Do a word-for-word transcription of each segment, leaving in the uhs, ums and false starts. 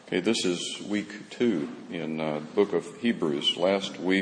Okay, this is week two in uh, the book of Hebrews. Last week,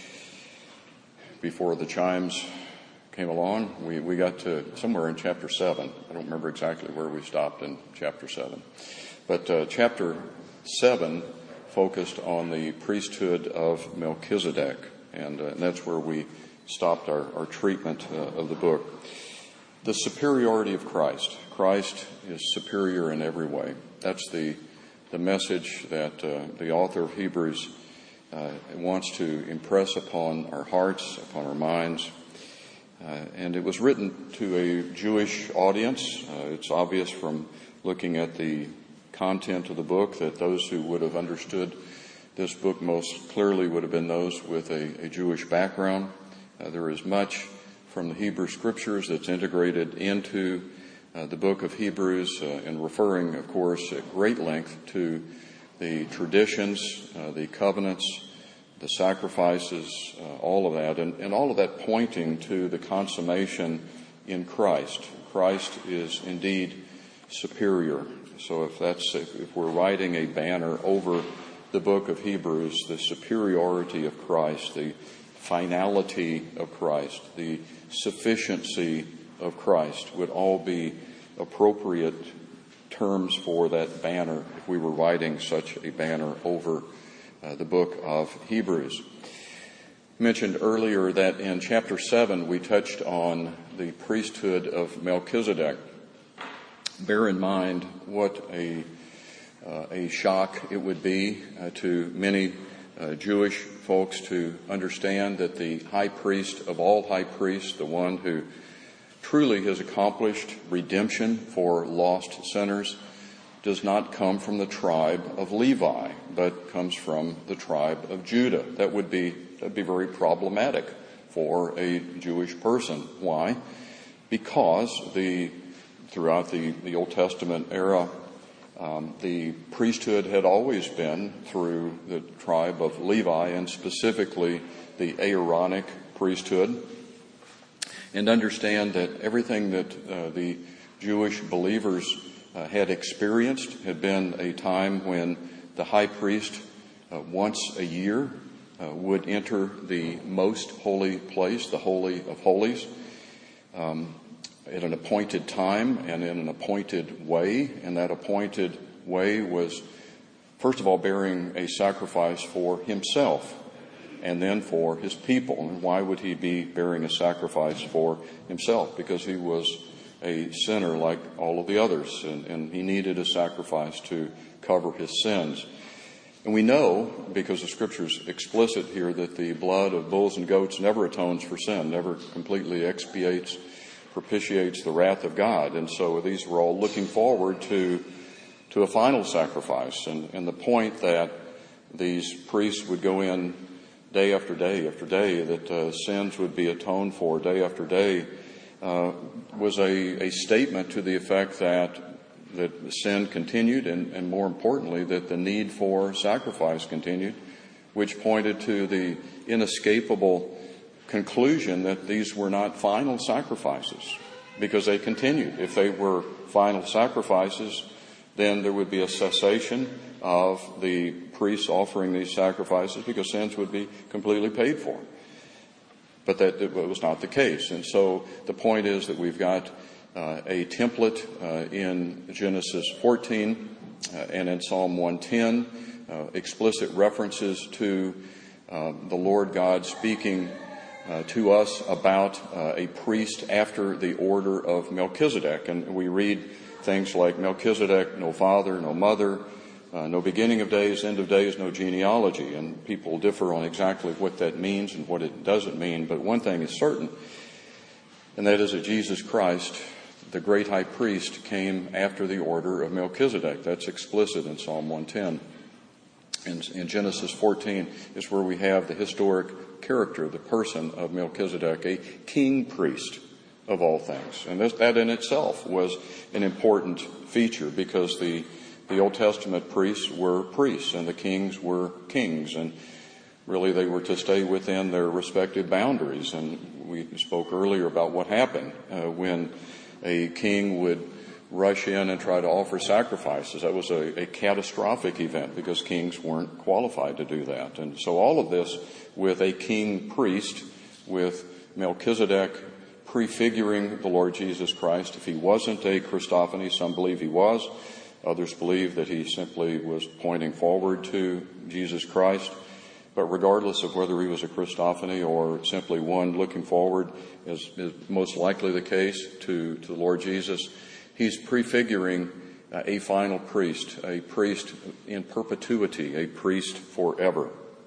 before the chimes came along, we, we got to somewhere in chapter seven. I don't remember exactly where we stopped in chapter seven. But uh, chapter seven focused on the priesthood of Melchizedek, and, uh, and that's where we stopped our, our treatment uh, of the book. The superiority of Christ. Christ is superior in every way. That's the the message that uh, the author of Hebrews uh, wants to impress upon our hearts, upon our minds. Uh, and it was written to a Jewish audience. Uh, it's obvious from looking at the content of the book that those who would have understood this book most clearly would have been those with a, a Jewish background. Uh, there is much from the Hebrew Scriptures that's integrated into Uh, the book of Hebrews, uh, and referring, of course, at great length to the traditions, uh, the covenants, the sacrifices, uh, all of that, and, and all of that pointing to the consummation in Christ. Christ is indeed superior. So if that's if, if we're writing a banner over the book of Hebrews, the superiority of Christ, the finality of Christ, the sufficiency of Christ would all be appropriate terms for that banner if we were writing such a banner over uh, the book of Hebrews. I mentioned earlier that in chapter seven we touched on the priesthood of Melchizedek. Bear in mind what a uh, a shock it would be uh, to many uh, Jewish folks to understand that the high priest of all high priests, the one who truly has accomplished redemption for lost sinners, does not come from the tribe of Levi, but comes from the tribe of Judah. That would be that'd be very problematic for a Jewish person. Why? Because the throughout the, the Old Testament era, um, the priesthood had always been through the tribe of Levi, and specifically the Aaronic priesthood. And understand that everything that uh, the Jewish believers uh, had experienced had been a time when the high priest uh, once a year uh, would enter the most holy place, the Holy of Holies, um, at an appointed time and in an appointed way. And that appointed way was, first of all, bearing a sacrifice for himself, and then for his people. And why would he be bearing a sacrifice for himself? Because he was a sinner like all of the others, and, and he needed a sacrifice to cover his sins. And we know, because the Scripture's explicit here, that the blood of bulls and goats never atones for sin, never completely expiates, propitiates the wrath of God. And so these were all looking forward to to a final sacrifice. And, and the point that these priests would go in day after day after day, that uh, sins would be atoned for day after day, uh, was a, a statement to the effect that that sin continued, and, and more importantly, that the need for sacrifice continued, which pointed to the inescapable conclusion that these were not final sacrifices, because they continued. If they were final sacrifices, then there would be a cessation of the priests offering these sacrifices, because sins would be completely paid for. But that was not the case. And so the point is that we've got uh, a template uh, in Genesis fourteen uh, and in Psalm one ten, uh, explicit references to uh, the Lord God speaking uh, to us about uh, a priest after the order of Melchizedek. And we read things like Melchizedek, no father, no mother, Uh, no beginning of days, end of days, no genealogy. And people differ on exactly what that means and what it doesn't mean. But one thing is certain, and that is that Jesus Christ, the great high priest, came after the order of Melchizedek. That's explicit in Psalm one ten. In, in Genesis fourteen is where we have the historic character, the person of Melchizedek, a king priest of all things. And this, that in itself was an important feature, because the The Old Testament priests were priests and the kings were kings, and really they were to stay within their respective boundaries. And we spoke earlier about what happened uh, when a king would rush in and try to offer sacrifices. That was a, a catastrophic event because kings weren't qualified to do that. And so all of this with a king priest, with Melchizedek prefiguring the Lord Jesus Christ. If he wasn't a Christophany, some believe he was. Others believe that he simply was pointing forward to Jesus Christ. But regardless of whether he was a Christophany or simply one looking forward, as is most likely the case to, to the Lord Jesus, he's prefiguring a final priest, a priest in perpetuity, a priest forever.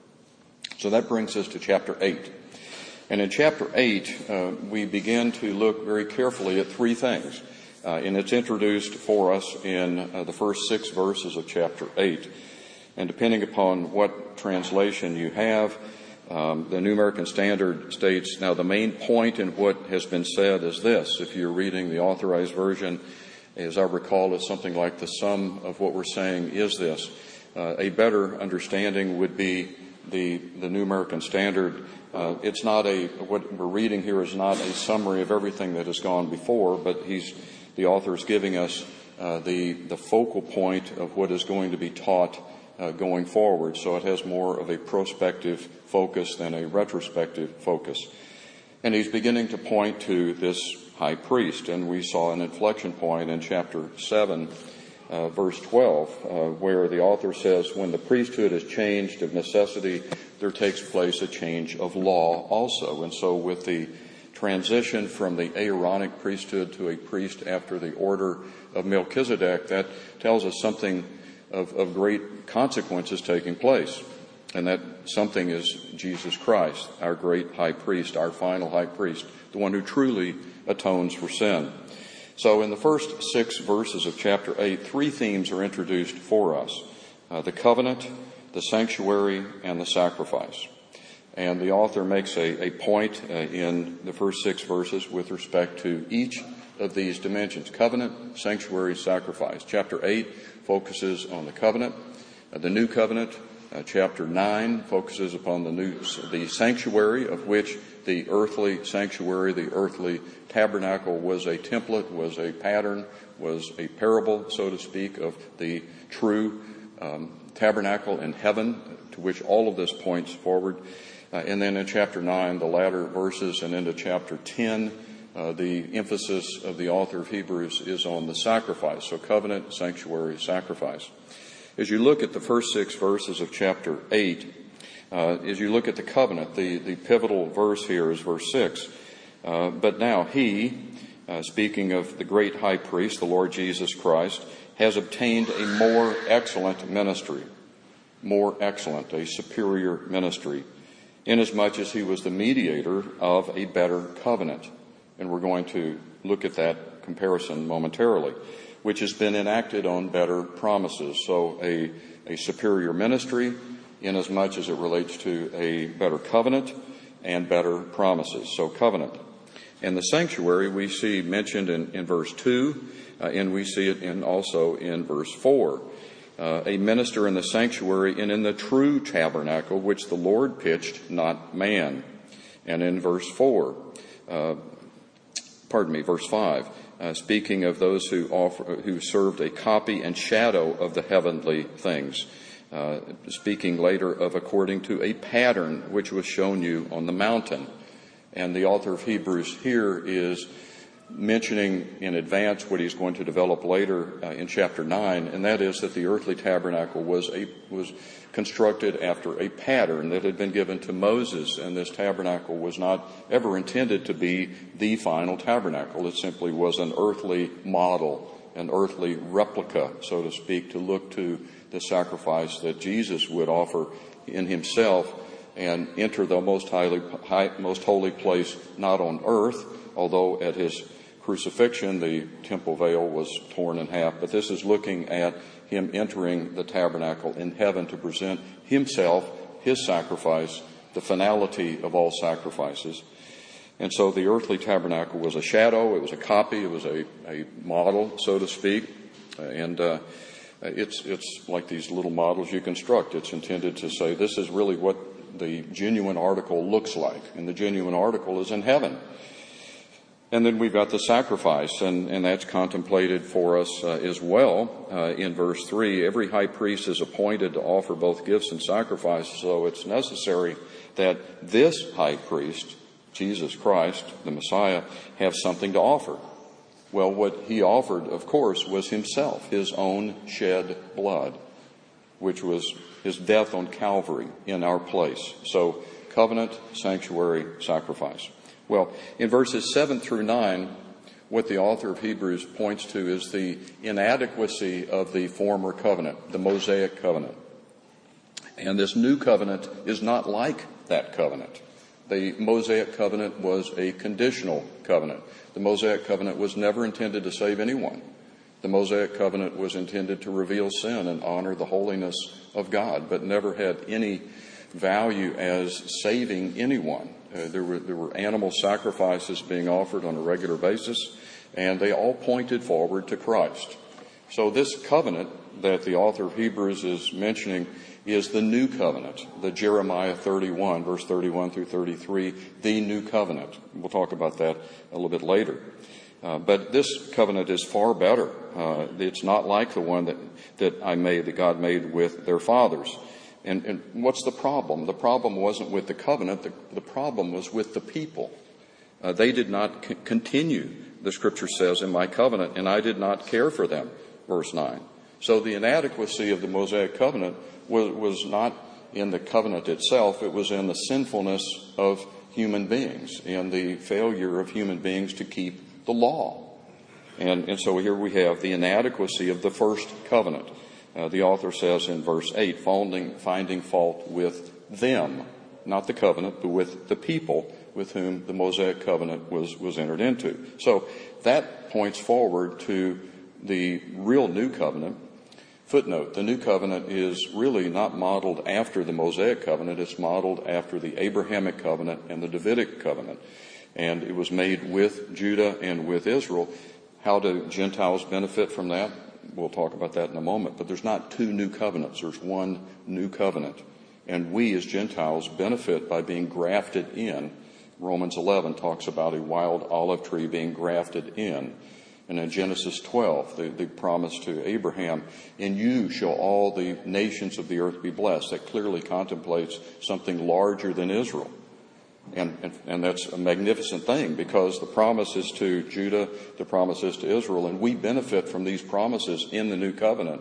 So that brings us to chapter eight. And in chapter eight, uh, we begin to look very carefully at three things. Uh, and it's introduced for us in uh, the first six verses of chapter eight. And depending upon what translation you have, um, the New American Standard states, now the main point in what has been said is this. If you're reading the Authorized Version, as I recall, it's something like the sum of what we're saying is this. Uh, a better understanding would be the, the New American Standard. Uh, it's not a, what we're reading here is not a summary of everything that has gone before, but he's, the author is giving us uh, the, the focal point of what is going to be taught Uh, going forward. So it has more of a prospective focus than a retrospective focus. And he's beginning to point to this high priest. And we saw an inflection point in chapter seven, uh, verse twelve, uh, where the author says, when the priesthood is changed of necessity, there takes place a change of law also. And so with the transition from the Aaronic priesthood to a priest after the order of Melchizedek, that tells us something Of, of great consequences taking place. And that something is Jesus Christ, our great high priest, our final high priest, the one who truly atones for sin. So in the first six verses of chapter eight, three themes are introduced for us. Uh, the covenant, the sanctuary, and the sacrifice. And the author makes a, a point uh, in the first six verses with respect to each of these dimensions: covenant, sanctuary, sacrifice. Chapter eight focuses on the covenant. Uh, the new covenant, uh, chapter nine, focuses upon the new, the sanctuary, of which the earthly sanctuary, the earthly tabernacle, was a template, was a pattern, was a parable, so to speak, of the true um, tabernacle in heaven, to which all of this points forward. Uh, and then in chapter nine, the latter verses, and into chapter ten, Uh, the emphasis of the author of Hebrews is on the sacrifice. So covenant, sanctuary, sacrifice. As you look at the first six verses of chapter eight, uh, as you look at the covenant, the, the pivotal verse here is verse six. Uh, but now he, uh, speaking of the great high priest, the Lord Jesus Christ, has obtained a more excellent ministry. More excellent, a superior ministry, inasmuch as he was the mediator of a better covenant. And we're going to look at that comparison momentarily, which has been enacted on better promises. So a, a superior ministry, inasmuch as it relates to a better covenant and better promises. So covenant. And the sanctuary we see mentioned in, in verse two, uh, and we see it in also in verse four. Uh, a minister in the sanctuary and in the true tabernacle, which the Lord pitched, not man. And in verse four, uh, Pardon me, verse five, uh, speaking of those who offer, who served a copy and shadow of the heavenly things, uh, speaking later of according to a pattern which was shown you on the mountain. And the author of Hebrews here is mentioning in advance what he's going to develop later uh, in chapter nine, and that is that the earthly tabernacle was a was constructed after a pattern that had been given to Moses, and this tabernacle was not ever intended to be the final tabernacle. It simply was an earthly model, an earthly replica, so to speak, to look to the sacrifice that Jesus would offer in himself and enter the most highly, high, most holy place, not on earth, although at his crucifixion the temple veil was torn in half. But this is looking at him entering the tabernacle in heaven to present himself, his sacrifice, the finality of all sacrifices. And so the earthly tabernacle was a shadow, it was a copy, it was a, a model, so to speak. And uh, it's it's like these little models you construct. It's intended to say this is really what the genuine article looks like. And the genuine article is in heaven. And then we've got the sacrifice, and, and that's contemplated for us uh, as well uh, in verse three. Every high priest is appointed to offer both gifts and sacrifices, so it's necessary that this high priest, Jesus Christ, the Messiah, have something to offer. Well, what he offered, of course, was himself, his own shed blood, which was his death on Calvary in our place. So, covenant, sanctuary, sacrifice. Well, in verses seven through nine, what the author of Hebrews points to is the inadequacy of the former covenant, the Mosaic covenant. And this new covenant is not like that covenant. The Mosaic covenant was a conditional covenant. The Mosaic covenant was never intended to save anyone. The Mosaic covenant was intended to reveal sin and honor the holiness of God, but never had any value as saving anyone. Uh, there were there were animal sacrifices being offered on a regular basis, and they all pointed forward to Christ. So this covenant that the author of Hebrews is mentioning is the new covenant, the Jeremiah thirty-one, verse thirty-one through thirty-three, the new covenant. We'll talk about that a little bit later. Uh, but this covenant is far better. Uh, it's not like the one that, that I made, that God made with their fathers. And, and what's the problem? The problem wasn't with the covenant. The, the problem was with the people. Uh, they did not c- continue, the scripture says, in my covenant, and I did not care for them, verse nine. So the inadequacy of the Mosaic covenant was, was not in the covenant itself. It was in the sinfulness of human beings, in the failure of human beings to keep the law. And, and so here we have the inadequacy of the first covenant. Uh, the author says in verse eight, finding, finding fault with them, not the covenant, but with the people with whom the Mosaic covenant was, was entered into. So that points forward to the real new covenant. Footnote, the new covenant is really not modeled after the Mosaic covenant. It's modeled after the Abrahamic covenant and the Davidic covenant. And it was made with Judah and with Israel. How do Gentiles benefit from that? We'll talk about that in a moment. But there's not two new covenants. There's one new covenant. And we as Gentiles benefit by being grafted in. Romans eleven talks about a wild olive tree being grafted in. And in Genesis twelve, the, the promise to Abraham, in you shall all the nations of the earth be blessed. That clearly contemplates something larger than Israel. And, and, and that's a magnificent thing, because the promise is to Judah, the promise is to Israel, and we benefit from these promises in the new covenant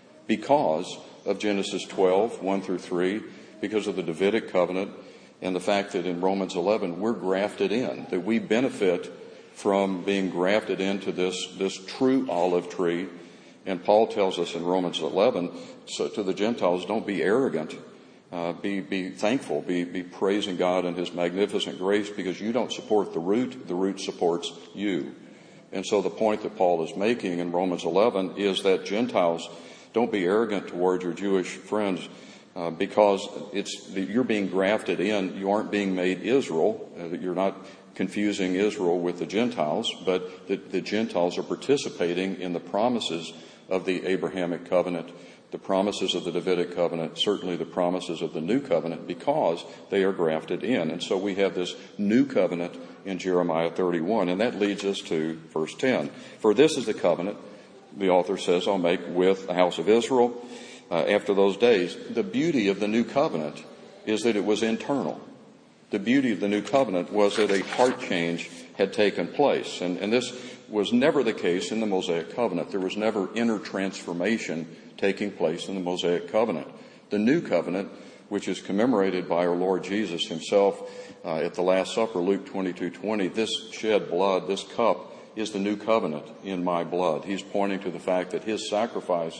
because of Genesis twelve, one through three, because of the Davidic covenant, and the fact that in Romans eleven we're grafted in, that we benefit from being grafted into this, this true olive tree. And Paul tells us in Romans eleven, so to the Gentiles, don't be arrogant. Uh, be, be thankful, be, be praising God and His magnificent grace, because you don't support the root, the root supports you. And so the point that Paul is making in Romans eleven is that Gentiles, don't be arrogant toward your Jewish friends, uh, because it's, you're being grafted in, you aren't being made Israel, uh, you're not confusing Israel with the Gentiles, but the, the Gentiles are participating in the promises of the Abrahamic covenant, the promises of the Davidic covenant, certainly the promises of the new covenant, because they are grafted in. And so we have this new covenant in Jeremiah thirty-one, and that leads us to verse ten. For this is the covenant, the author says, I'll make with the house of Israel uh, after those days. The beauty of the new covenant is that it was internal. The beauty of the new covenant was that a heart change had taken place. And, and this was never the case in the Mosaic covenant. There was never inner transformation taking place in the Mosaic covenant. The new covenant, which is commemorated by our Lord Jesus himself uh, at the Last Supper, Luke twenty-two twenty, this shed blood, this cup, is the new covenant in my blood. He's pointing to the fact that his sacrifice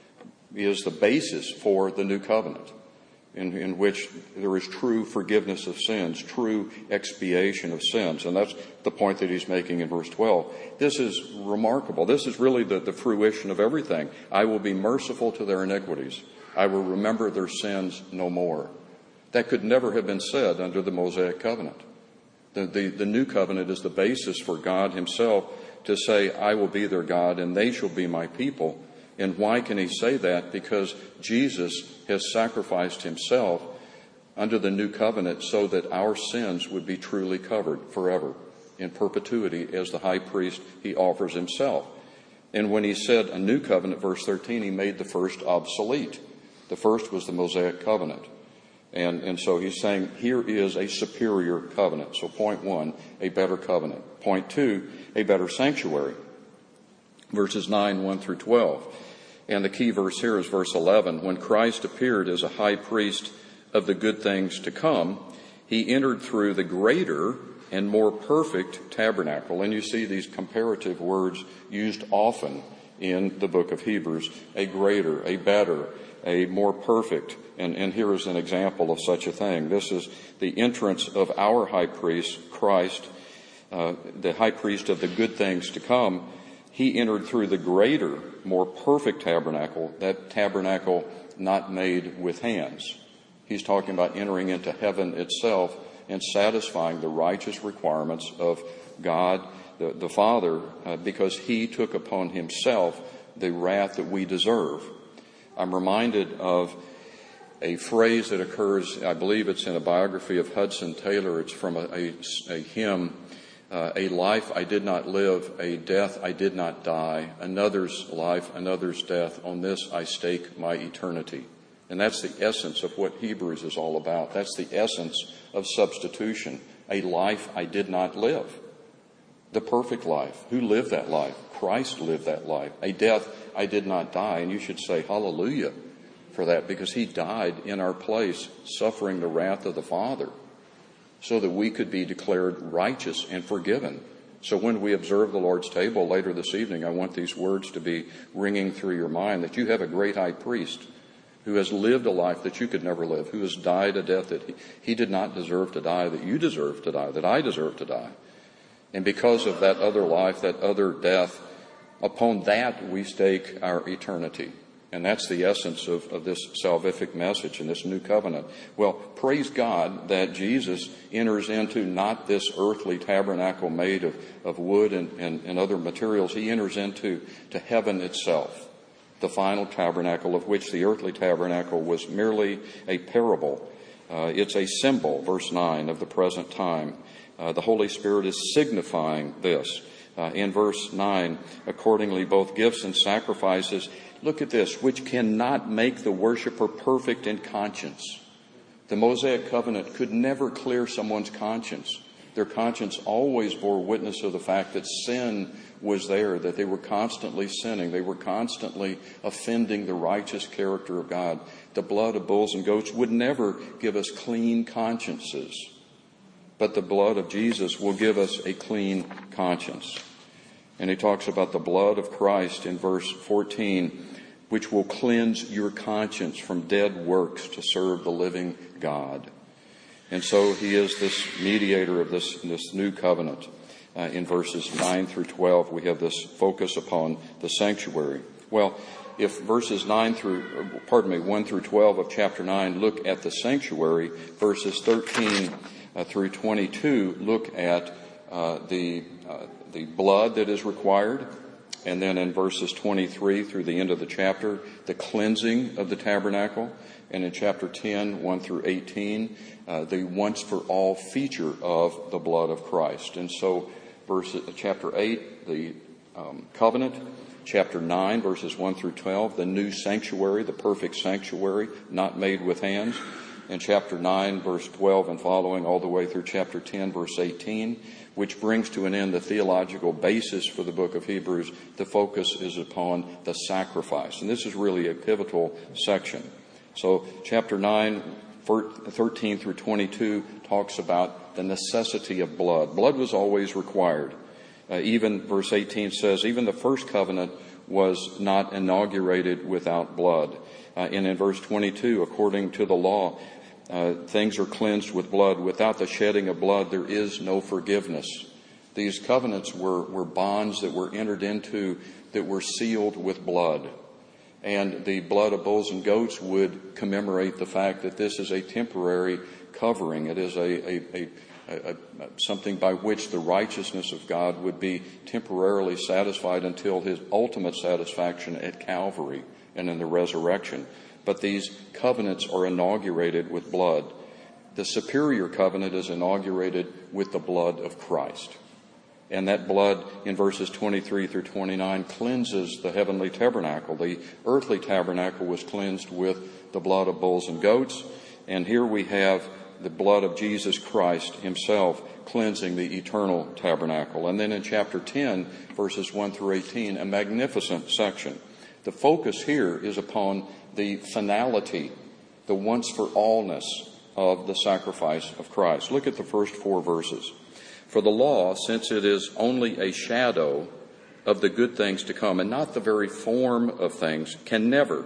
is the basis for the new covenant, in, in which there is true forgiveness of sins, true expiation of sins. And that's the point that he's making in verse twelve. This is remarkable. This is really the, the fruition of everything. I will be merciful to their iniquities. I will remember their sins no more. That could never have been said under the Mosaic covenant. The, the, the new covenant is the basis for God himself to say, I will be their God and they shall be my people. And why can he say that? Because Jesus has sacrificed himself under the new covenant so that our sins would be truly covered forever. in perpetuity as the high priest. He offers himself. And when he said a new covenant, verse thirteen, he made the first obsolete. The first was the Mosaic covenant. And, and so he's saying here is a superior covenant. So point one, a better covenant. Point two, a better sanctuary. Verses nine, one through twelve. And the key verse here is verse eleven. When Christ appeared as a high priest of the good things to come, he entered through the greater and more perfect tabernacle. And you see these comparative words used often in the book of Hebrews. A greater, a better, a more perfect. And, and here is an example of such a thing. This is the entrance of our high priest, Christ, uh, the high priest of the good things to come. He entered through the greater, more perfect tabernacle, that tabernacle not made with hands. He's talking about entering into heaven itself and satisfying the righteous requirements of God, the, the Father, uh, because he took upon himself the wrath that we deserve. I'm reminded of a phrase that occurs, I believe it's in a biography of Hudson Taylor. It's from a, a, a hymn, uh, a life I did not live, a death I did not die, another's life, another's death, on this I stake my eternity. And that's the essence of what Hebrews is all about. That's the essence of substitution. A life I did not live. The perfect life. Who lived that life? Christ lived that life. A death I did not die. And you should say hallelujah for that, because he died in our place, suffering the wrath of the Father, so that we could be declared righteous and forgiven. So when we observe the Lord's table later this evening, I want these words to be ringing through your mind, that you have a great high priest who has lived a life that you could never live, who has died a death that he, he did not deserve to die, that you deserve to die, that I deserve to die. And because of that other life, that other death, upon that we stake our eternity. And that's the essence of, of this salvific message and this new covenant. Well, praise God that Jesus enters into not this earthly tabernacle made of, of wood and, and, and other materials. He enters into to heaven itself, the final tabernacle, of which the earthly tabernacle was merely a parable. Uh, it's a symbol, verse nine, of the present time. Uh, the Holy Spirit is signifying this. Uh, in verse nine, accordingly, both gifts and sacrifices, look at this, which cannot make the worshiper perfect in conscience. The Mosaic covenant could never clear someone's conscience. Their conscience always bore witness of the fact that sin was there, that they were constantly sinning. They were constantly offending the righteous character of God. The blood of bulls and goats would never give us clean consciences. But the blood of Jesus will give us a clean conscience. And he talks about the blood of Christ in verse fourteen, which will cleanse your conscience from dead works to serve the living God. And so he is this mediator of this, this new covenant. Uh, in verses nine through twelve, we have this focus upon the sanctuary. Well, if verses nine through, pardon me, one through twelve of chapter nine look at the sanctuary, verses thirteen uh, through twenty-two look at uh, the uh, the blood that is required, and then in verses twenty-three through the end of the chapter, the cleansing of the tabernacle, and in chapter ten, one through eighteen, uh, the once-for-all feature of the blood of Christ. And so, verse chapter eight, the um, covenant. Chapter nine, verses one through twelve, the new sanctuary, the perfect sanctuary, not made with hands. In chapter nine, verse twelve and following, all the way through chapter ten, verse eighteen, which brings to an end the theological basis for the book of Hebrews. The focus is upon the sacrifice. And this is really a pivotal section. So chapter nine, thirteen through twenty-two talks about the necessity of blood. Blood was always required. Uh, even verse eighteen says, even the first covenant was not inaugurated without blood. Uh, and in verse twenty-two, according to the law, uh, things are cleansed with blood. Without the shedding of blood, there is no forgiveness. These covenants were, were bonds that were entered into that were sealed with blood. And the blood of bulls and goats would commemorate the fact that this is a temporary covering. It is a, a, a A, a, something by which the righteousness of God would be temporarily satisfied until his ultimate satisfaction at Calvary and in the resurrection. But these covenants are inaugurated with blood. The superior covenant is inaugurated with the blood of Christ. And that blood in verses twenty-three through twenty-nine cleanses the heavenly tabernacle. The earthly tabernacle was cleansed with the blood of bulls and goats. And here we have the blood of Jesus Christ himself cleansing the eternal tabernacle. And then in chapter ten, verses one through eighteen, a magnificent section. The focus here is upon the finality, the once-for-allness of the sacrifice of Christ. Look at the first four verses. For the law, since it is only a shadow of the good things to come, and not the very form of things, can never,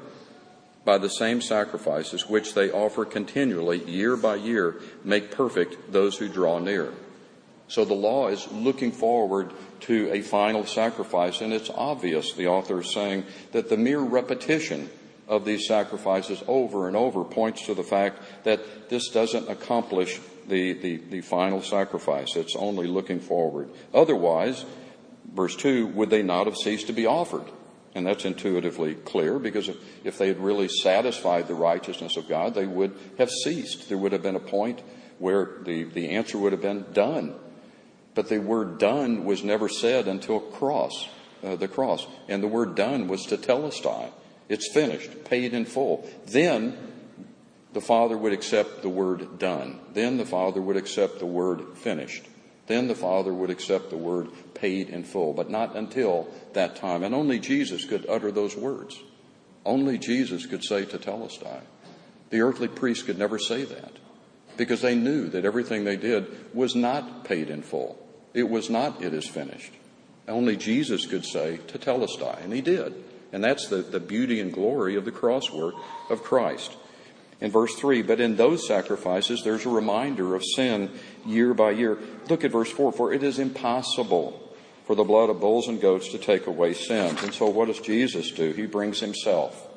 by the same sacrifices which they offer continually, year by year, make perfect those who draw near. So the law is looking forward to a final sacrifice, and it's obvious, the author is saying, that the mere repetition of these sacrifices over and over points to the fact that this doesn't accomplish the, the, the final sacrifice. It's only looking forward. Otherwise, verse two, would they not have ceased to be offered? And that's intuitively clear, because if, if they had really satisfied the righteousness of God, they would have ceased. There would have been a point where the, the answer would have been done. But the word done was never said until cross, uh, the cross. And the word done was tetelestai. It's finished, paid in full. Then the Father would accept the word done. Then the Father would accept the word finished. Then the Father would accept the word paid in full, but not until that time. And only Jesus could utter those words. Only Jesus could say tetelestai. The earthly priests could never say that, because they knew that everything they did was not paid in full. It was not, it is finished. Only Jesus could say tetelestai, and he did. And that's the, the beauty and glory of the cross work of Christ. In verse three, but in those sacrifices, there's a reminder of sin year by year. Look at verse four, for it is impossible for the blood of bulls and goats to take away sins. And so what does Jesus do? He brings himself.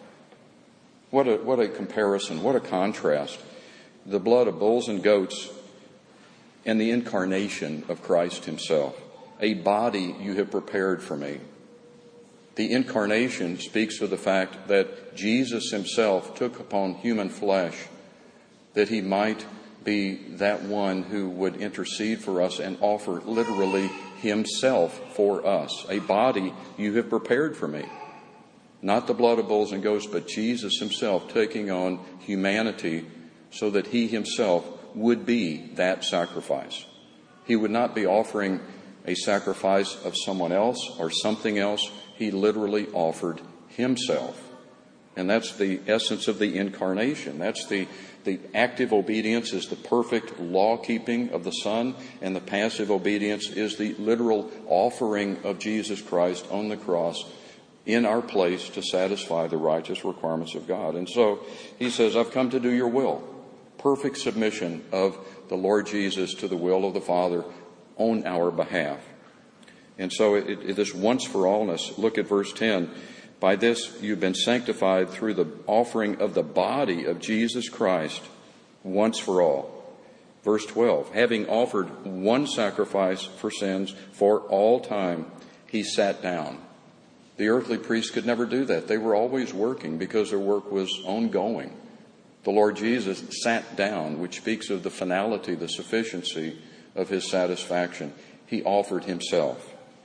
What a, what a comparison, what a contrast. The blood of bulls and goats and the incarnation of Christ himself. A body you have prepared for me. The incarnation speaks of the fact that Jesus himself took upon human flesh, that he might be that one who would intercede for us and offer literally himself for us. A body you have prepared for me. Not the blood of bulls and goats, but Jesus himself taking on humanity so that he himself would be that sacrifice. He would not be offering a sacrifice of someone else or something else. He literally offered himself. And that's the essence of the incarnation. That's the, the active obedience is the perfect law-keeping of the Son, and the passive obedience is the literal offering of Jesus Christ on the cross in our place to satisfy the righteous requirements of God. And so he says, I've come to do your will. Perfect submission of the Lord Jesus to the will of the Father on our behalf. And so it, it is once for allness. Look at verse ten. By this you've been sanctified through the offering of the body of Jesus Christ once for all. Verse twelve. Having offered one sacrifice for sins for all time, he sat down. The earthly priests could never do that. They were always working because their work was ongoing. The Lord Jesus sat down, which speaks of the finality, the sufficiency of his satisfaction. He offered himself.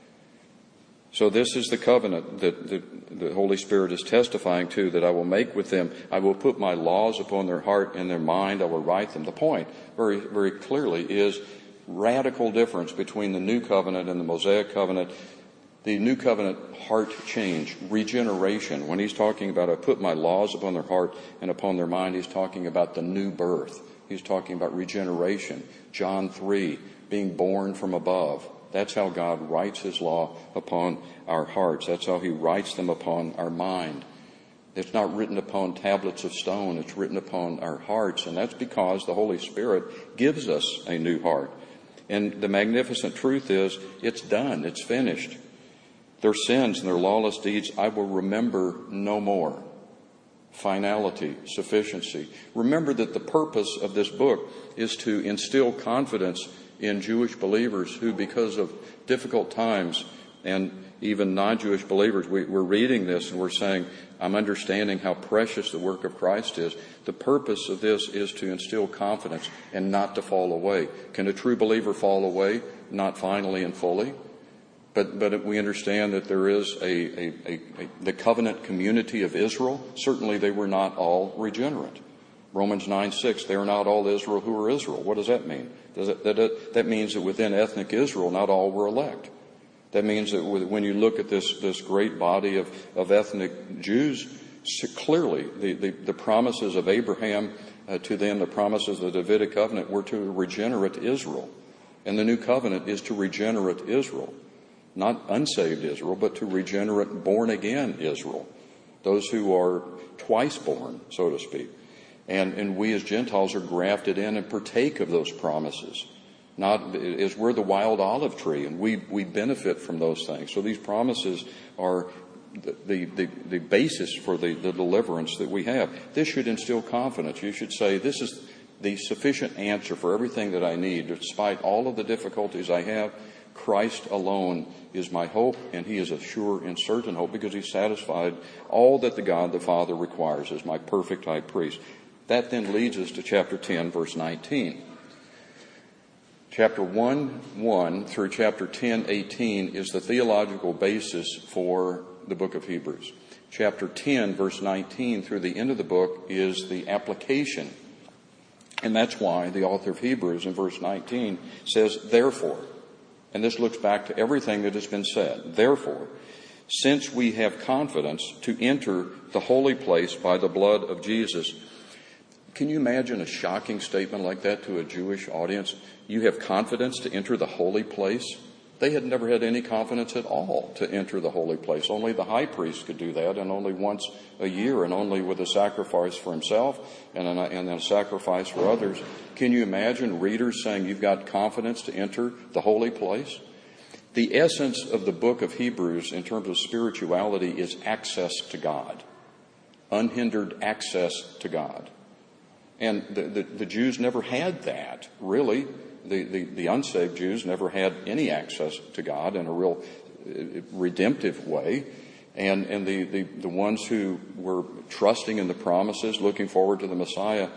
So this is the covenant that the, the Holy Spirit is testifying to, that I will make with them. I will put my laws upon their heart and their mind. I will write them. The point, very, very clearly, is radical difference between the new covenant and the Mosaic covenant. The new covenant heart change, regeneration. When he's talking about I put my laws upon their heart and upon their mind, he's talking about the new birth. He's talking about regeneration. John three, being born from above. That's how God writes his law upon our hearts. That's how he writes them upon our mind. It's not written upon tablets of stone. It's written upon our hearts. And that's because the Holy Spirit gives us a new heart. And the magnificent truth is, it's done. It's finished. Their sins and their lawless deeds I will remember no more. Finality, sufficiency. Remember that the purpose of this book is to instill confidence in Jewish believers who, because of difficult times, and even non-Jewish believers, we, we're reading this and we're saying, I'm understanding how precious the work of Christ is. The purpose of this is to instill confidence and not to fall away. Can a true believer fall away? Not finally and fully. But but we understand that there is a, a, a, a the covenant community of Israel. Certainly they were not all regenerate. Romans nine six, they are not all Israel who are Israel. What does that mean? Does it, that, that means that within ethnic Israel, not all were elect. That means that when you look at this, this great body of, of ethnic Jews, clearly the, the, the promises of Abraham uh, to them, the promises of the Davidic covenant were to regenerate Israel. And the new covenant is to regenerate Israel. Not unsaved Israel, but to regenerate born-again Israel. Those who are twice born, so to speak. And, and we as Gentiles are grafted in and partake of those promises. Not as we're the wild olive tree, and we, we benefit from those things. So these promises are the, the, the basis for the, the deliverance that we have. This should instill confidence. You should say, this is the sufficient answer for everything that I need. Despite all of the difficulties I have, Christ alone is my hope, and he is a sure and certain hope because he satisfied all that the God the Father requires as my perfect high priest. That then leads us to chapter ten, verse nineteen. Chapter one, one through chapter ten, eighteen is the theological basis for the book of Hebrews. Chapter ten, verse nineteen through the end of the book is the application. And that's why the author of Hebrews in verse nineteen says, therefore. And this looks back to everything that has been said. Therefore, since we have confidence to enter the holy place by the blood of Jesus. Can you imagine a shocking statement like that to a Jewish audience? You have confidence to enter the holy place? They had never had any confidence at all to enter the holy place. Only the high priest could do that, and only once a year, and only with a sacrifice for himself and a, and a sacrifice for others. Can you imagine readers saying you've got confidence to enter the holy place? The essence of the book of Hebrews in terms of spirituality is access to God, unhindered access to God. And the, the, the Jews never had that, really. The, the, the unsaved Jews never had any access to God in a real uh, redemptive way. And, and the, the, the ones who were trusting in the promises, looking forward to the Messiah,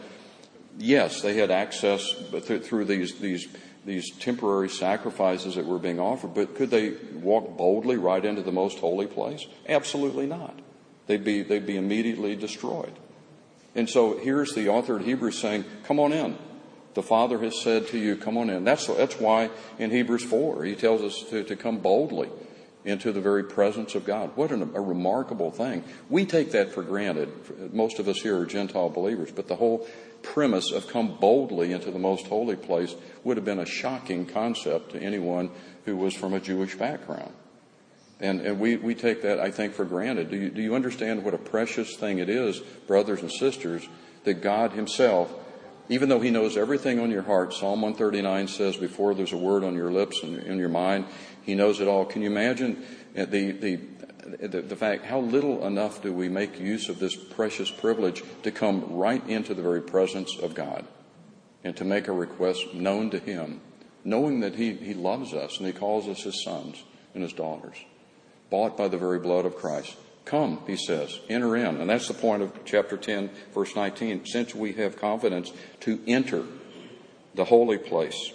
yes, they had access th- through these, these, these temporary sacrifices that were being offered. But could they walk boldly right into the most holy place? Absolutely not. They'd be, they'd be immediately destroyed. And so here's the author of Hebrews saying, come on in. The Father has said to you, come on in. That's, that's why in Hebrews four, he tells us to, to come boldly into the very presence of God. What an, a remarkable thing. We take that for granted. Most of us here are Gentile believers, but the whole premise of come boldly into the most holy place would have been a shocking concept to anyone who was from a Jewish background. And, and we, we take that, I think, for granted. Do you, do you understand what a precious thing it is, brothers and sisters, that God himself, even though he knows everything on your heart, Psalm one thirty-nine says, before there's a word on your lips and in your mind, he knows it all. Can you imagine the, the, the, the fact, how little enough do we make use of this precious privilege to come right into the very presence of God and to make a request known to him, knowing that he, he loves us and he calls us his sons and his daughters, bought by the very blood of Christ. Come, he says, enter in. And that's the point of chapter ten, verse nineteen. Since we have confidence to enter the holy place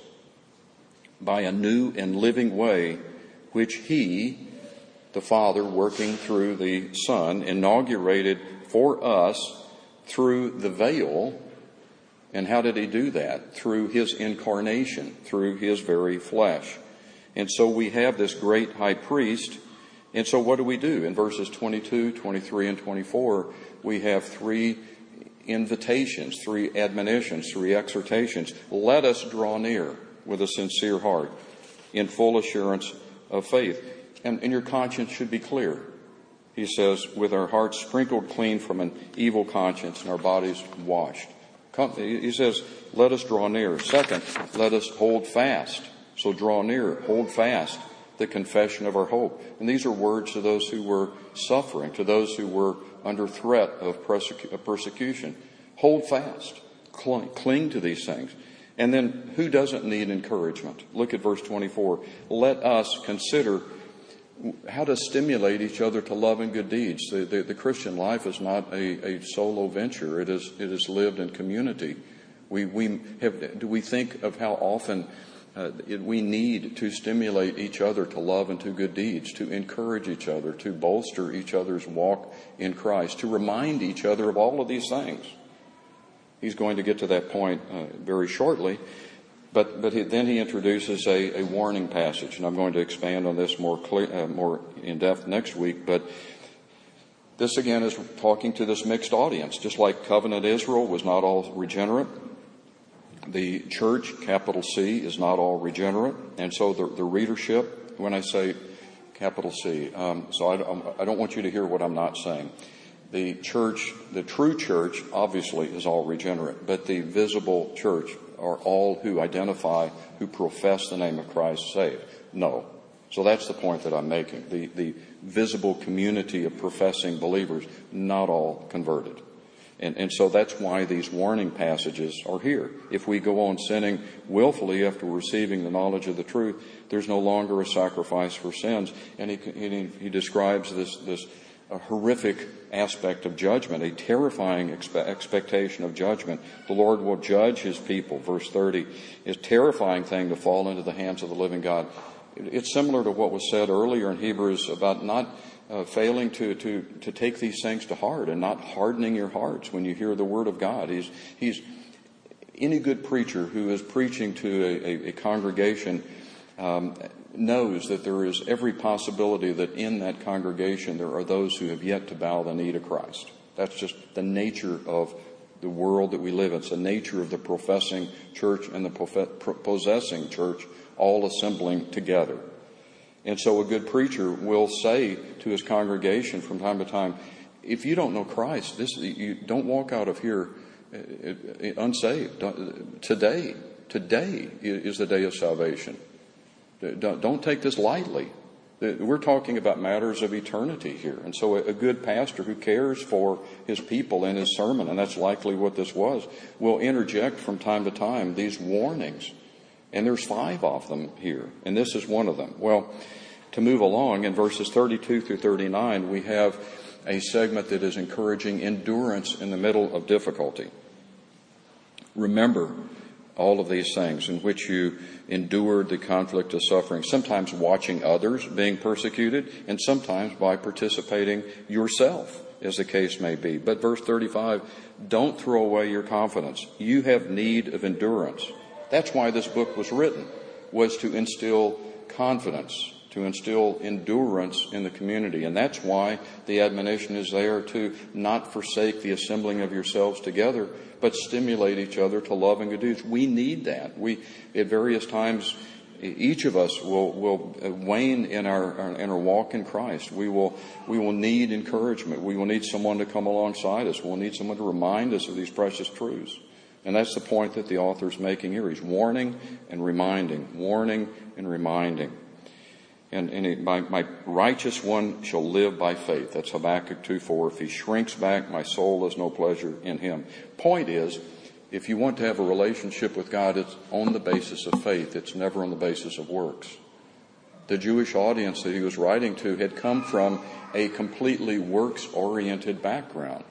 by a new and living way, which he, the Father, working through the Son, inaugurated for us through the veil. And how did he do that? Through his incarnation, through his very flesh. And so we have this great high priest. And so what do we do? In verses twenty-two, twenty-three, and twenty-four, we have three invitations, three admonitions, three exhortations. Let us draw near with a sincere heart in full assurance of faith. And, and your conscience should be clear. He says, with our hearts sprinkled clean from an evil conscience and our bodies washed. Come, he says, let us draw near. Second, let us hold fast. So draw near, hold fast the confession of our hope. And these are words to those who were suffering, to those who were under threat of persecution. Hold fast. Cling, cling to these things. And then who doesn't need encouragement? Look at verse twenty-four. Let us consider how to stimulate each other to love and good deeds. The, the, the Christian life is not a, a solo venture. It is, it is lived in community. We, we have, do we think of how often Uh, it, we need to stimulate each other to love and to good deeds, to encourage each other, to bolster each other's walk in Christ, to remind each other of all of these things. He's going to get to that point uh, very shortly, but but he, then he introduces a, a warning passage, and I'm going to expand on this more clear, uh, more in depth next week. But this again is talking to this mixed audience, just like Covenant Israel was not all regenerate. The church, capital C, is not all regenerate. And so the, the readership, when I say capital C, um, so I, I don't want you to hear what I'm not saying. The church, the true church, obviously is all regenerate, but the visible church are all who identify, who profess the name of Christ saved. No. So that's the point that I'm making. The, the visible community of professing believers, not all converted. And, and so that's why these warning passages are here. If we go on sinning willfully after receiving the knowledge of the truth, there's no longer a sacrifice for sins. And he, he, he describes this, this a horrific aspect of judgment, a terrifying expe- expectation of judgment. The Lord will judge his people. Verse thirty is a terrifying thing to fall into the hands of the living God. It's similar to what was said earlier in Hebrews about not Uh, failing to, to, to take these things to heart and not hardening your hearts when you hear the Word of God. He's, he's any good preacher who is preaching to a, a, a congregation um, knows that there is every possibility that in that congregation there are those who have yet to bow the knee to Christ. That's just the nature of the world that we live in. It's the nature of the professing church and the prof- possessing church all assembling together. And so a good preacher will say to his congregation from time to time, if you don't know Christ, this you don't walk out of here unsaved. Today, today is the day of salvation. Don't, don't take this lightly. We're talking about matters of eternity here. And so a good pastor who cares for his people in his sermon, and that's likely what this was, will interject from time to time these warnings. And there's five of them here, and this is one of them. Well, to move along, in verses thirty-two through thirty-nine, we have a segment that is encouraging endurance in the middle of difficulty. Remember all of these things in which you endured the conflict of suffering, sometimes watching others being persecuted, and sometimes by participating yourself, as the case may be. But verse thirty-five, don't throw away your confidence. You have need of endurance. That's why this book was written, was to instill confidence, to instill endurance in the community. And that's why the admonition is there to not forsake the assembling of yourselves together, but stimulate each other to love and good deeds. We need that. We, at various times, each of us will, will wane in our, in our walk in Christ. We will, we will need encouragement. We will need someone to come alongside us. We'll need someone to remind us of these precious truths. And that's the point that the author is making here. He's warning and reminding, warning and reminding. And, and it, my, my righteous one shall live by faith. That's Habakkuk two four. If he shrinks back, my soul has no pleasure in him. Point is, if you want to have a relationship with God, it's on the basis of faith. It's never on the basis of works. The Jewish audience that he was writing to had come from a completely works-oriented background.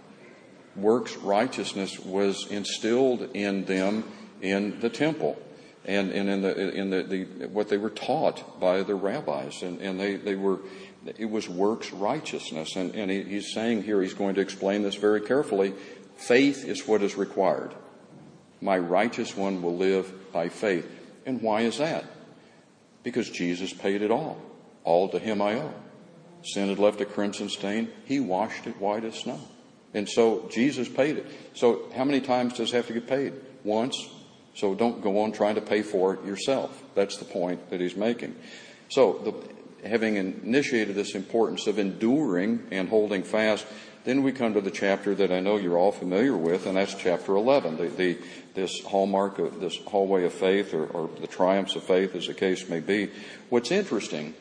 Works righteousness was instilled in them in the temple and, and in the in the, the what they were taught by the rabbis, and, and they, they were it was works righteousness. And, and he, he's saying here, he's going to explain this very carefully. Faith is what is required. My righteous one will live by faith. And why is that? Because Jesus paid it all. All to him I owe. Sin had left a crimson stain. He washed it white as snow. And so Jesus paid it. So how many times does it have to get paid? Once. So don't go on trying to pay for it yourself. That's the point that he's making. So the, having initiated this importance of enduring and holding fast, then we come to the chapter that I know you're all familiar with, and that's chapter eleven, the, the this hallmark of this hallway of faith, or, or the triumphs of faith, as the case may be. What's interesting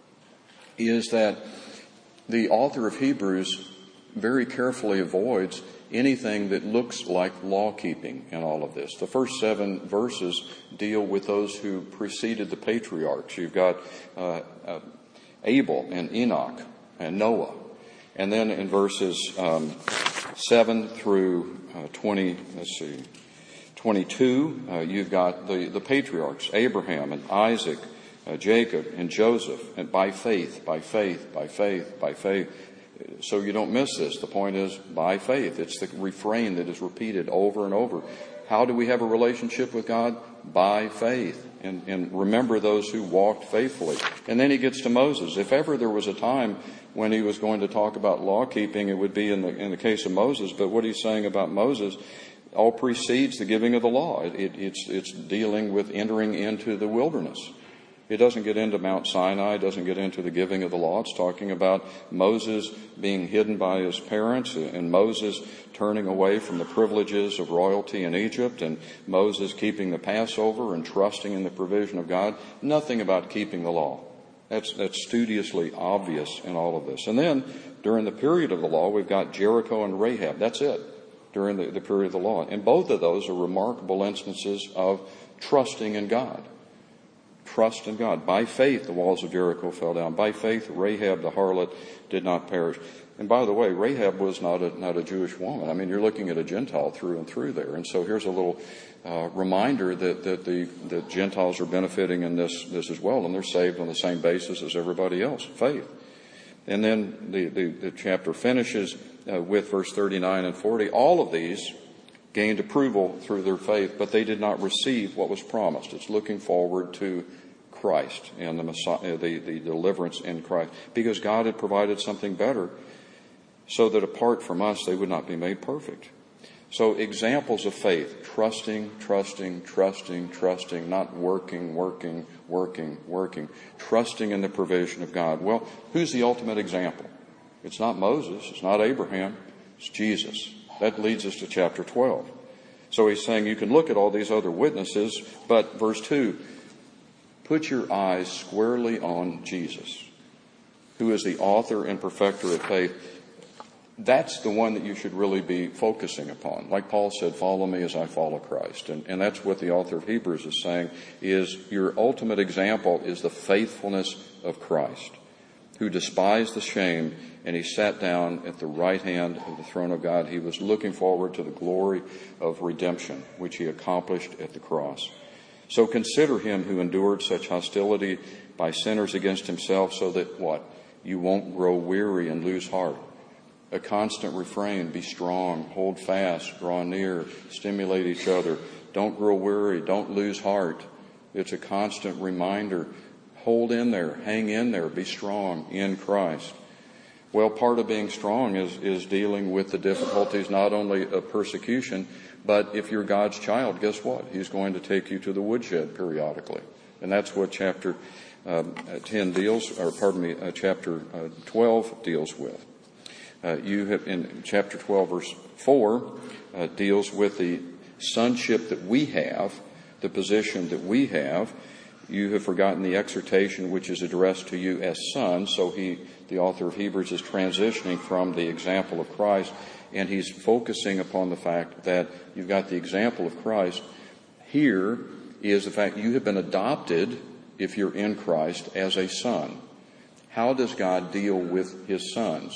is that the author of Hebrews very carefully avoids anything that looks like law-keeping in all of this. The first seven verses deal with those who preceded the patriarchs. You've got uh, uh, Abel and Enoch and Noah. And then in verses um, seven through uh, twenty, let's see, twenty-two, uh, you've got the, the patriarchs, Abraham and Isaac, uh, Jacob and Joseph, and by faith, by faith, by faith, by faith. So you don't miss this. The point is by faith. It's the refrain that is repeated over and over. How do we have a relationship with God? By faith. And, and remember those who walked faithfully. And then he gets to Moses. If ever there was a time when he was going to talk about law keeping, it would be in the, in the case of Moses. But what he's saying about Moses all precedes the giving of the law. It, it, it's, it's dealing with entering into the wilderness. It doesn't get into Mount Sinai. It doesn't get into the giving of the law. It's talking about Moses being hidden by his parents and Moses turning away from the privileges of royalty in Egypt and Moses keeping the Passover and trusting in the provision of God. Nothing about keeping the law. That's, that's studiously obvious in all of this. And then during the period of the law, we've got Jericho and Rahab. That's it during the, the period of the law. And both of those are remarkable instances of trusting in God. Trust in God. By faith, the walls of Jericho fell down. By faith, Rahab the harlot did not perish. And by the way, Rahab was not a, not a Jewish woman. I mean, you're looking at a Gentile through and through there. And so here's a little uh, reminder that, that the that Gentiles are benefiting in this, this as well. And they're saved on the same basis as everybody else, faith. And then the, the, the chapter finishes uh, with verse thirty-nine and forty. All of these gained approval through their faith, but they did not receive what was promised. It's looking forward to Christ and the, Messiah, the, the deliverance in Christ, because God had provided something better so that apart from us, they would not be made perfect. So examples of faith, trusting, trusting, trusting, trusting, not working, working, working, working, trusting in the provision of God. Well, who's the ultimate example? It's not Moses. It's not Abraham. It's Jesus. That leads us to chapter twelve. So he's saying you can look at all these other witnesses, but verse two, put your eyes squarely on Jesus, who is the author and perfecter of faith. That's the one that you should really be focusing upon. Like Paul said, follow me as I follow Christ. And, and that's what the author of Hebrews is saying, is your ultimate example is the faithfulness of Christ, who despised the shame, and he sat down at the right hand of the throne of God. He was looking forward to the glory of redemption, which he accomplished at the cross. So consider him who endured such hostility by sinners against himself, so that what? You won't grow weary and lose heart. A constant refrain, be strong, hold fast, draw near, stimulate each other. Don't grow weary, don't lose heart. It's a constant reminder. Hold in there, hang in there, be strong in Christ. Well, part of being strong is, is dealing with the difficulties not only of persecution, but if you're God's child, guess what? He's going to take you to the woodshed periodically. And that's what chapter um, ten deals, or pardon me, uh, chapter uh, twelve deals with. Uh, you have, in chapter twelve, verse four, uh, deals with the sonship that we have, the position that we have. You have forgotten the exhortation which is addressed to you as sons. So he, the author of Hebrews, is transitioning from the example of Christ, and he's focusing upon the fact that you've got the example of Christ. Here is the fact you have been adopted, if you're in Christ, as a son. How does God deal with his sons?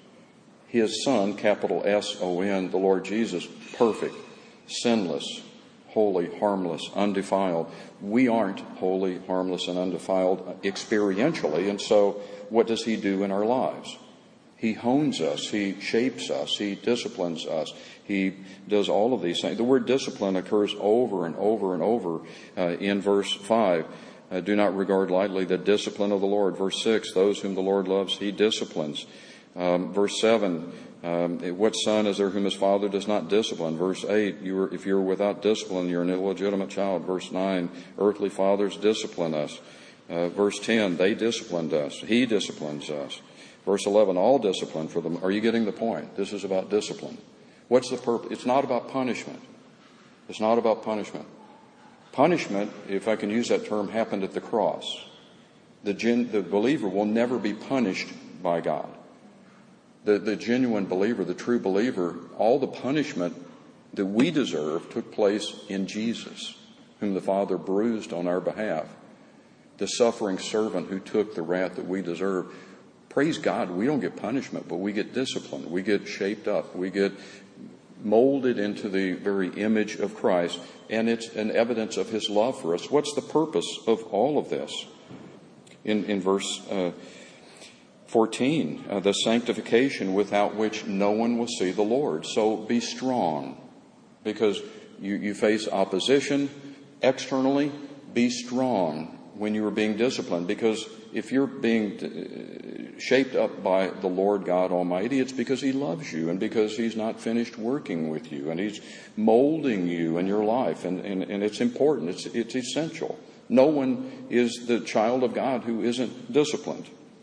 His son, capital S O N, the Lord Jesus, perfect, sinless, holy, harmless, undefiled. We aren't holy, harmless, and undefiled experientially, and so what does he do in our lives? He hones us, he shapes us, he disciplines us, he does all of these things. The word discipline occurs over and over and over uh, in verse five. Uh, do not regard lightly the discipline of the Lord. Verse six, those whom the Lord loves, he disciplines. Um, verse seven, um, what son is there whom his father does not discipline? Verse eight, you are, if you're without discipline, you're an illegitimate child. Verse nine, earthly fathers discipline us. Uh, verse ten, they disciplined us. He disciplines us. Verse eleven, all discipline for them. Are you getting the point? This is about discipline. What's the purpose? It's not about punishment. It's not about punishment. Punishment, if I can use that term, happened at the cross. The, gen, the believer will never be punished by God. The, the genuine believer, the true believer, all the punishment that we deserve took place in Jesus, whom the Father bruised on our behalf. The suffering servant who took the wrath that we deserve. Praise God, we don't get punishment, but we get discipline. We get shaped up. We get molded into the very image of Christ, and it's an evidence of his love for us. What's the purpose of all of this? In, in verse uh, fourteen, uh, the sanctification without which no one will see the Lord. So be strong, because you, you face opposition externally. Be strong when you are being disciplined, because if you're being shaped up by the Lord God Almighty, it's because he loves you and because he's not finished working with you, and he's molding you in your life, and, and, and it's important. It's, it's essential. No one is the child of God who isn't disciplined.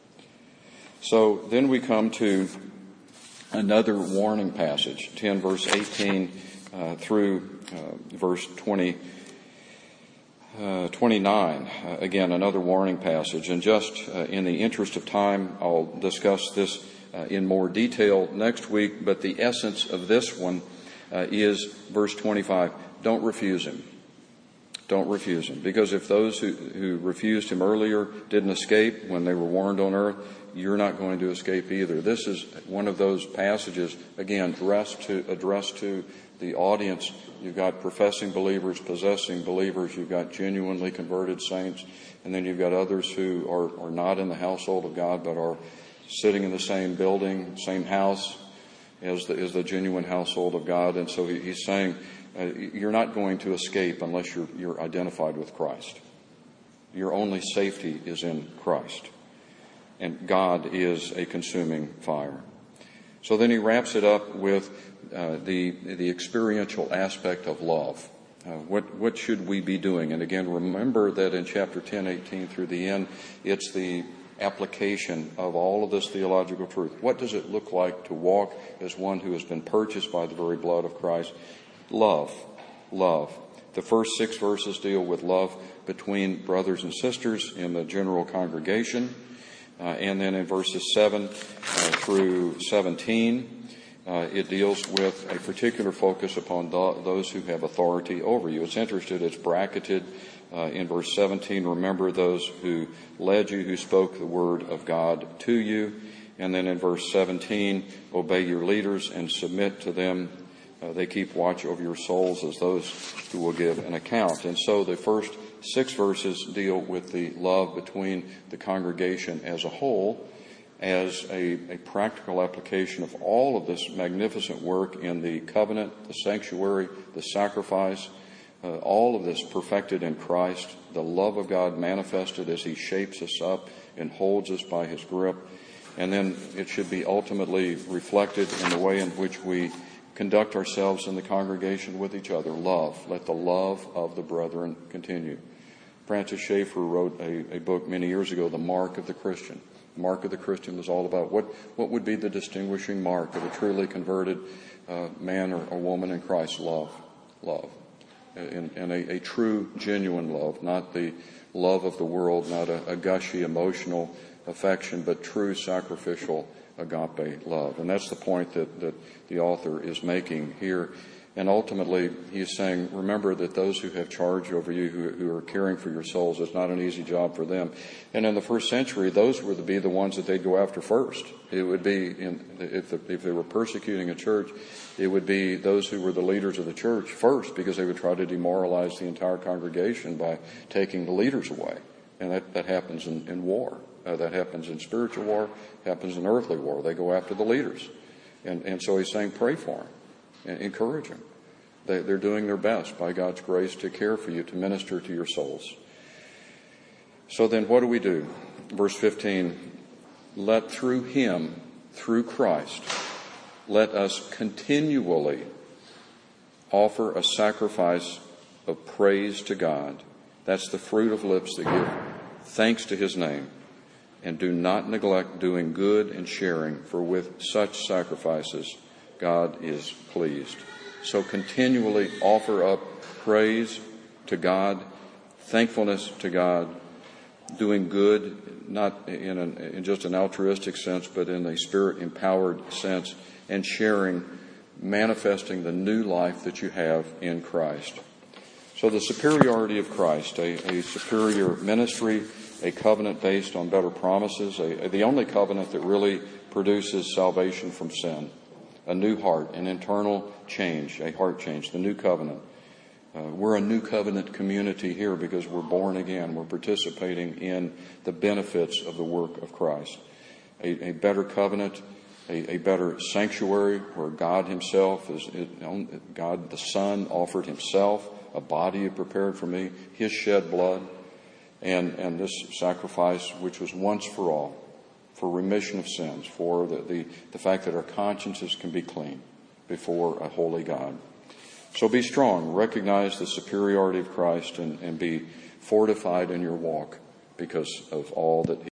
So then we come to another warning passage, ten verse eighteen uh, through uh, verse twenty. Uh, twenty-nine, uh, again, another warning passage. And just uh, in the interest of time, I'll discuss this uh, in more detail next week. But the essence of this one uh, is verse twenty-five. Don't refuse him. Don't refuse him. Because if those who, who refused him earlier didn't escape when they were warned on earth, you're not going to escape either. This is one of those passages, again, addressed to, addressed to the audience. You've got professing believers, possessing believers. You've got genuinely converted saints. And then you've got others who are, are not in the household of God, but are sitting in the same building, same house as the, as the genuine household of God. And so he, he's saying, uh, you're not going to escape unless you're, you're identified with Christ. Your only safety is in Christ. And God is a consuming fire. So then he wraps it up with uh, the the experiential aspect of love. Uh, what what should we be doing? And again, remember that in chapter ten, eighteen through the end, it's the application of all of this theological truth. What does it look like to walk as one who has been purchased by the very blood of Christ? Love. Love. The first six verses deal with love between brothers and sisters in the general congregation. Uh, and then in verses seven uh, through seventeen, uh, it deals with a particular focus upon th- those who have authority over you. It's interested, it's bracketed uh, in verse seventeen. Remember those who led you, who spoke the word of God to you. And then in verse seventeen, obey your leaders and submit to them. Uh, they keep watch over your souls as those who will give an account. And so the first six verses deal with the love between the congregation as a whole, as a, a practical application of all of this magnificent work in the covenant, the sanctuary, the sacrifice, uh, all of this perfected in Christ, the love of God manifested as he shapes us up and holds us by his grip. And then it should be ultimately reflected in the way in which we conduct ourselves in the congregation with each other. Love. Let the love of the brethren continue. Francis Schaeffer wrote a, a book many years ago, The Mark of the Christian. The Mark of the Christian was all about what, what would be the distinguishing mark of a truly converted uh, man or, or woman in Christ. Love. Love. And, and a, a true, genuine love, not the love of the world, not a, a gushy, emotional affection, but true, sacrificial agape love. And that's the point that, that the author is making here. And ultimately, he's saying, remember that those who have charge over you, who, who are caring for your souls, it's not an easy job for them. And in the first century, those would be the ones that they'd go after first. It would be, in, if, the, if they were persecuting a church, it would be those who were the leaders of the church first, because they would try to demoralize the entire congregation by taking the leaders away. And that, that happens in, in war. Uh, that happens in spiritual war, happens in earthly war. They go after the leaders. And, and so he's saying, pray for them and encourage them. They, they're doing their best by God's grace to care for you, to minister to your souls. So then what do we do? Verse fifteen, let through him, through Christ, let us continually offer a sacrifice of praise to God. That's the fruit of lips that give thanks to his name. And do not neglect doing good and sharing, for with such sacrifices God is pleased. So continually offer up praise to God, thankfulness to God, doing good, not in, an, in just an altruistic sense, but in a spirit-empowered sense, and sharing, manifesting the new life that you have in Christ. So the superiority of Christ, a, a superior ministry, a covenant based on better promises, a, a, the only covenant that really produces salvation from sin. a new heart, an internal change, a heart change, the new covenant. Uh, we're a new covenant community here because we're born again. We're participating in the benefits of the work of Christ. A, a better covenant, a, a better sanctuary where God himself, is, God the Son offered himself, a body he prepared for me, his shed blood, and, and this sacrifice which was once for all, for remission of sins, for the, the, the fact that our consciences can be clean before a holy God. So be strong, recognize the superiority of Christ, and, and be fortified in your walk because of all that